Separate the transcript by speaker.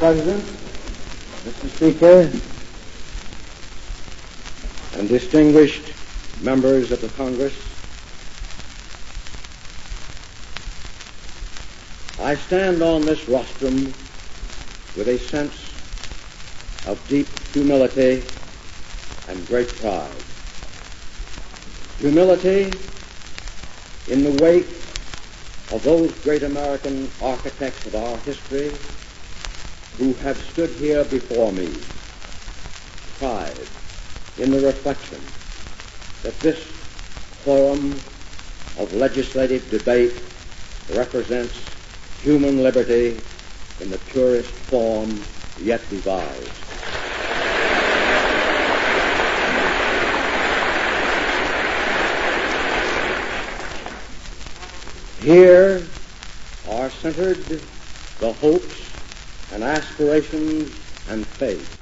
Speaker 1: President, Mr. Speaker, and distinguished members of the Congress, I stand on this rostrum with a sense of deep humility and great pride. Humility in the wake of those great American architects of our history who have stood here before me. Pride in the reflection that this forum of legislative debate represents human liberty in the purest form yet devised. Here are centered the hopes and aspirations and faith